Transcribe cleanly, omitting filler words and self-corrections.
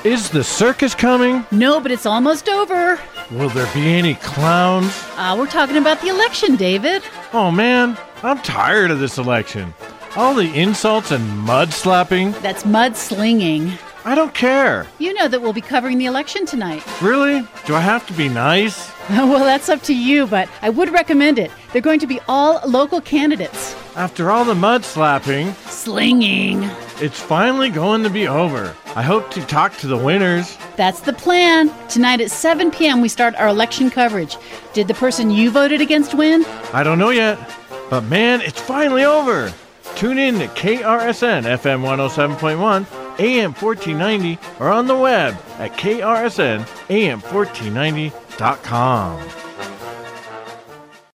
Is the circus coming? No, but it's almost over. Will there be any clowns? We're talking about the election, David. Oh man, I'm tired of this election. All the insults and mudslapping. That's mudslinging. I don't care. You know that we'll be covering the election tonight. Really? Do I have to be nice? Well, that's up to you, but I would recommend it. They're going to be all local candidates. After all the mudslapping, Slinging. it's finally going to be over. I hope to talk to the winners. That's the plan. Tonight at 7 p.m. we start our election coverage. Did the person you voted against win? I don't know yet, but man, it's finally over. Tune in to KRSN FM 107.1, AM 1490, or on the web at KRSNAM1490.com.